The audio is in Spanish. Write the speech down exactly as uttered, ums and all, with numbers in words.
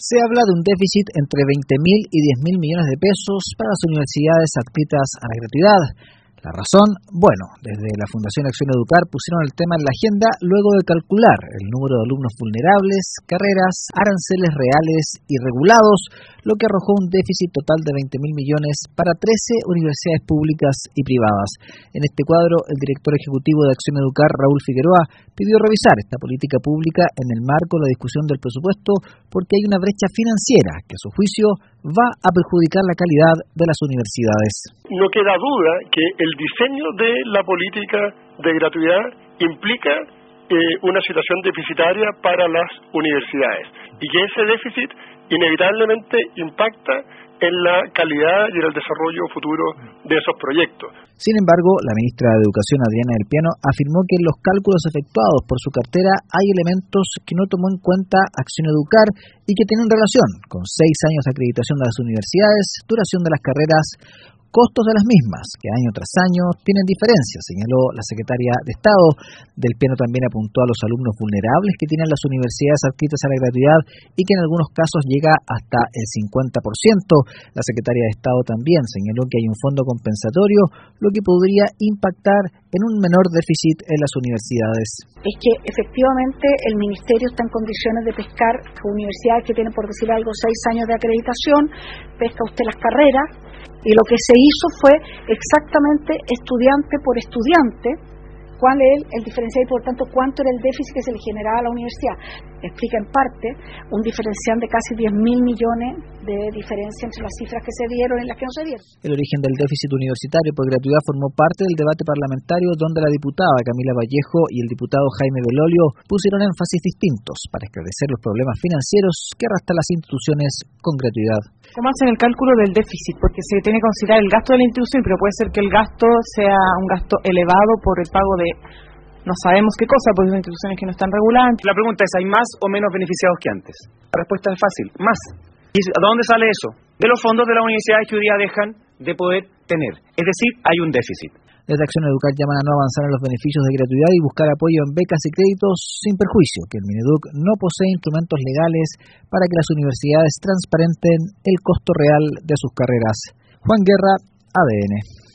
Se habla de un déficit entre veinte mil y diez mil millones de pesos para las universidades adscritas a la gratuidad. La razón, bueno, desde la Fundación Acción Educar pusieron el tema en la agenda luego de calcular el número de alumnos vulnerables, carreras, aranceles reales y regulados, lo que arrojó un déficit total de veinte mil millones para trece universidades públicas y privadas. En este cuadro, el director ejecutivo de Acción Educar, Raúl Figueroa, pidió revisar esta política pública en el marco de la discusión del presupuesto porque hay una brecha financiera que, a su juicio, va a perjudicar la calidad de las universidades. No queda duda que el diseño de la política de gratuidad implica eh, una situación deficitaria para las universidades y que ese déficit inevitablemente impacta en la calidad y en el desarrollo futuro de esos proyectos. Sin embargo, la ministra de Educación, Adriana del Piano, afirmó que en los cálculos efectuados por su cartera hay elementos que no tomó en cuenta Acción Educar y que tienen relación con seis años de acreditación de las universidades, duración de las carreras, costos de las mismas, que año tras año tienen diferencias, señaló la secretaria de Estado. Del Piano también apuntó a los alumnos vulnerables que tienen las universidades adscritas a la gratuidad y que en algunos casos llega hasta el cincuenta por ciento. La secretaria de Estado también señaló que hay un fondo compensatorio, lo que podría impactar en un menor déficit en las universidades. Es que efectivamente el Ministerio está en condiciones de pescar universidades que tienen, por decir algo, seis años de acreditación, pesca usted las carreras, y lo que se hizo fue exactamente estudiante por estudiante, cuál es el, el diferencial y por tanto cuánto era el déficit que se le generaba a la universidad. Explica en parte un diferencial de casi diez mil millones de diferencia entre las cifras que se dieron y las que no se dieron. El origen del déficit universitario por gratuidad formó parte del debate parlamentario donde la diputada Camila Vallejo y el diputado Jaime Belolio pusieron énfasis distintos para esclarecer los problemas financieros que arrastran las instituciones con gratuidad. ¿Cómo hacen el cálculo del déficit? Porque se tiene que considerar el gasto de la institución, pero puede ser que el gasto sea un gasto elevado por el pago de no sabemos qué cosa, porque son instituciones que no están reguladas. La pregunta es, ¿hay más o menos beneficiados que antes? La respuesta es fácil, más. ¿Y a dónde sale eso? De los fondos de las universidades que hoy día dejan de poder tener. Es decir, hay un déficit. Desde Acción Educar llaman a no avanzar en los beneficios de gratuidad y buscar apoyo en becas y créditos sin perjuicio, que el Mineduc no posee instrumentos legales para que las universidades transparenten el costo real de sus carreras. Juan Guerra, A D N.